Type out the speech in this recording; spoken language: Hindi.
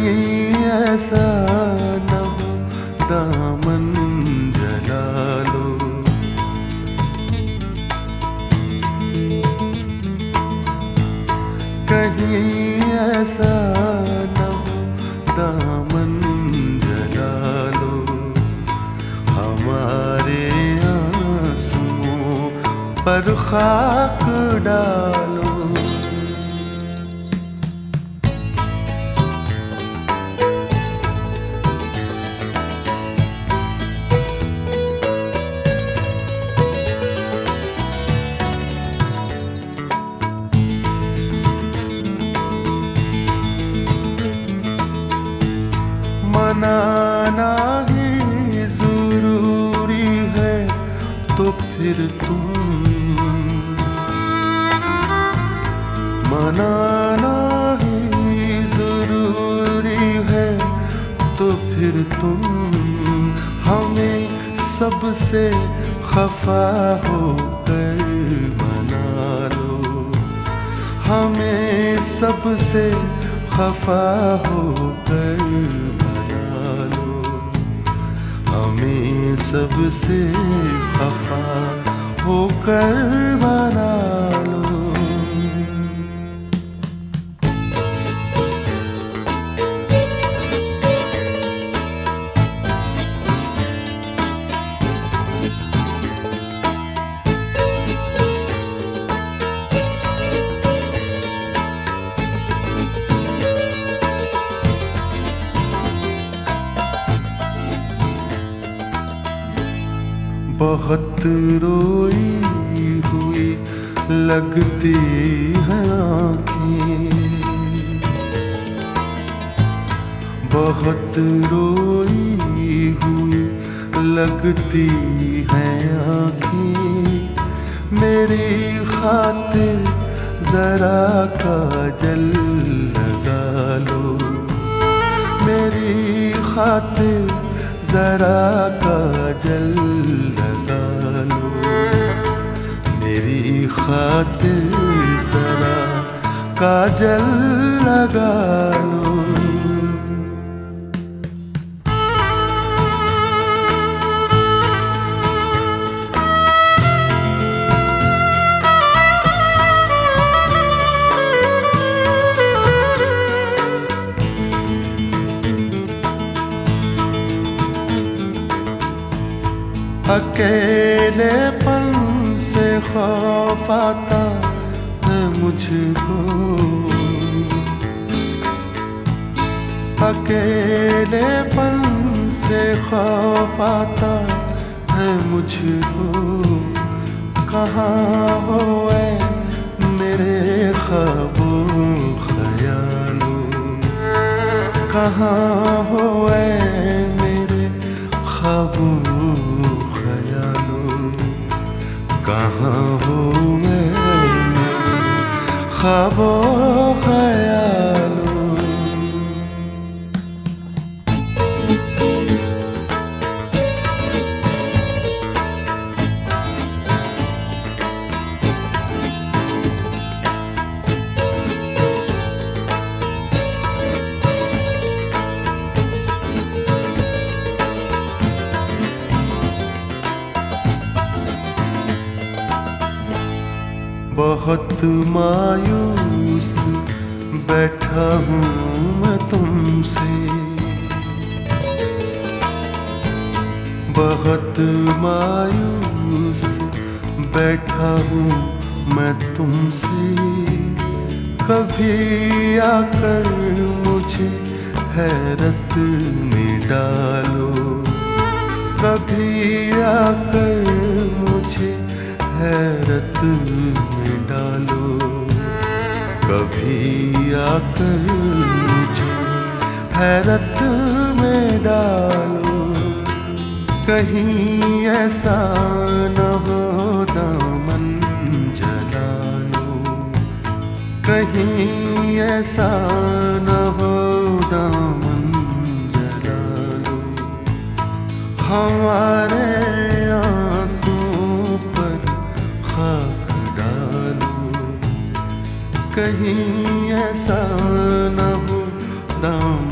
कहीं ऐसा न हो दामन जला लो। कहीं ऐसा न हो दामन जला लो। हमारे आंसुओं पर खाक डालो। मनाना ही जरूरी है तो फिर तुम, मनाना ही जरूरी है तो फिर तुम हमें सबसे खफा होकर मना लो। हमें सबसे खफा होकर हमें सबसे खफा होकर मना लो। बहुत रोई हुई लगती हैं आँखें, बहुत रोई हुई लगती हैं आँखें। मेरी खातिर जरा काजल लगा लो। मेरी खातिर जरा काजल लगा लो। मेरी खातिर जरा काजल लगा लो। अकेलेपन से खौफ आता है मुझको। अकेलेपन से खौफ आता है मुझको। कहाँ हो ऐ मेरे ख्वाबों ख्यालों। कहाँ हो ऐ मेरे ख्वाबों कहाँ हो मैं ख्वाबों ख्यालों। बहुत मायूस बैठा हूँ मैं तुमसे। बहुत मायूस बैठा हूँ मैं तुमसे। कभी आकर मुझे हैरत में डालो। कभी आकर मुझे हैरत में डालो। कभी आकर मुझे हैरत में डालो। कहीं ऐसा न हो दामन जला लो। कहीं ऐसा न हो दामन जला लो। हमारे आंसुओं पर खाक डालो। कहीं ऐसा न हो दामन